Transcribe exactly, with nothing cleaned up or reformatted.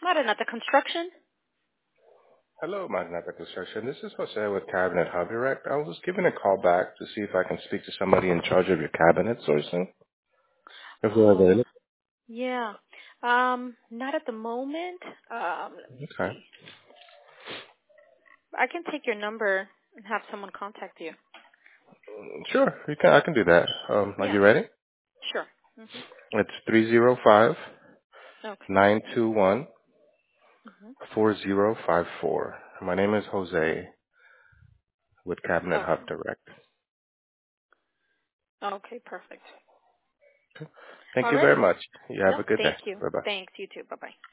Maranata Construction. Hello, Magnata Construction. This is Jose with Cabinet Hub Direct. I was giving a call back to see if I can speak to somebody in charge of your cabinet sourcing, if they're Oh, available. yeah. Um, not at the moment. Um, let me Okay. see. I can take your number and have someone contact you. Sure, you can. I can do that. Um, are Yeah, you ready? sure. Mhm. It's three zero five Okay. nine two one Mhm. four zero five four. My name is Jose with Cabinet Oh, Hub Direct. okay, perfect. Thank All you right. very much. You have No, a good day. thank you. Bye bye. Thanks. You too. Bye bye.